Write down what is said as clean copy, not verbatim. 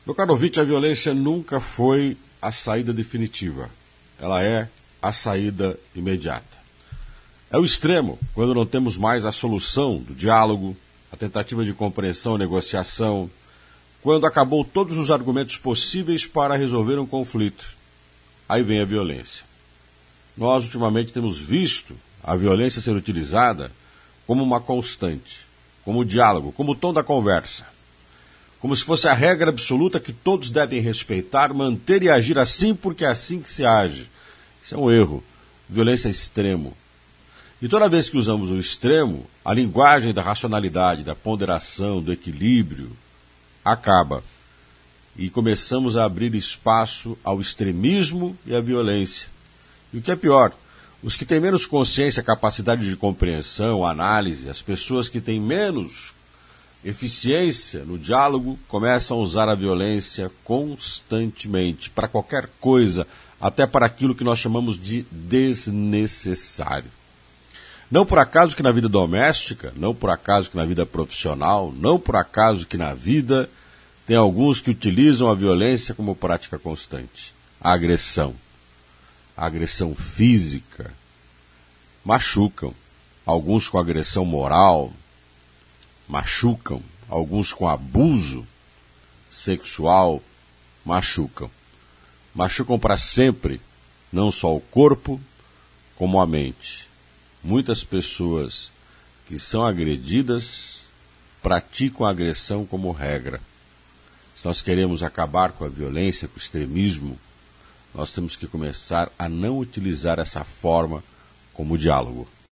Meu caro ouvinte, a violência nunca foi a saída definitiva. Ela é a saída imediata. É o extremo, quando não temos mais a solução do diálogo, a tentativa de compreensão e negociação, quando acabou todos os argumentos possíveis para resolver um conflito. Aí vem a violência. Nós, ultimamente, temos visto a violência ser utilizada como uma constante, como diálogo, como tom da conversa. Como se fosse a regra absoluta que todos devem respeitar, manter e agir assim porque é assim que se age. Isso é um erro. Violência é extremo. E toda vez que usamos o extremo, a linguagem da racionalidade, da ponderação, do equilíbrio, acaba. E começamos a abrir espaço ao extremismo e à violência. E o que é pior, os que têm menos consciência, capacidade de compreensão, análise, as pessoas que têm menos eficiência no diálogo, começam a usar a violência constantemente, para qualquer coisa, até para aquilo que nós chamamos de desnecessário. Não por acaso que na vida doméstica, não por acaso que na vida profissional, não por acaso que na vida tem alguns que utilizam a violência como prática constante. A agressão física, machucam. Alguns com agressão moral, machucam. Alguns com abuso sexual, machucam. Machucam para sempre, não só o corpo, como a mente. Muitas pessoas que são agredidas praticam a agressão como regra. Se nós queremos acabar com a violência, com o extremismo, nós temos que começar a não utilizar essa forma como diálogo.